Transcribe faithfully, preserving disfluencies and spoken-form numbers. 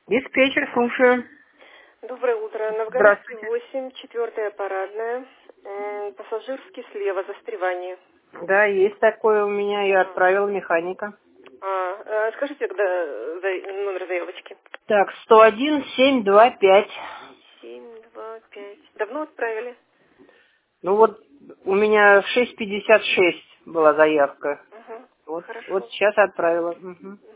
Диспетчер, слушаю. Доброе утро. Новгородский восемь, четвертая парадная. М, Пассажирский слева, застревание. Да, есть такое у меня, я отправила механика. А, а, скажите, когда за- номер заявочки? Так, сто один семь два пять. семь два пять. Давно отправили? Ну вот у меня в шесть пятьдесят шесть была заявка. Угу. Вот, вот Хорошо. сейчас отправила. Мгм.